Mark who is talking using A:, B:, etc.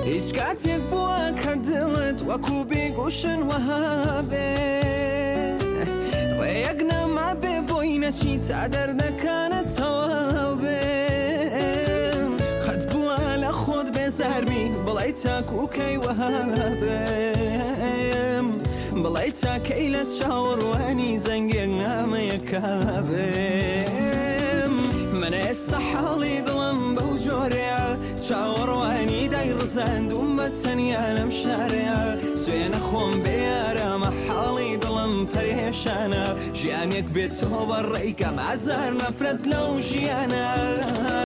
A: هیچ کاتێک بووە کە دڵت وەکو بێگوشن وەها بێ ڕێیەک نەما بێ بۆی نەچی تا دەردەکانت تەواو بێ قەت بووە لە خۆت بێزاربی بڵێ تاکوکەی وەها بێم بڵێ تاکەی لە چاوەڕوانی زەنگێک نامەیەکا بێم من ئێستا حاڵی دڵم بەو جۆرەیە چاوەڕوانی دایڕزاندوم بە تەنیا لەم شارەیە سوێنە خۆم بێ ئارامە حاڵی دڵم پەرێشانە ژیانێک بێتەوە بە ڕێیکەم ئازار نەفرەت لەو ژیانە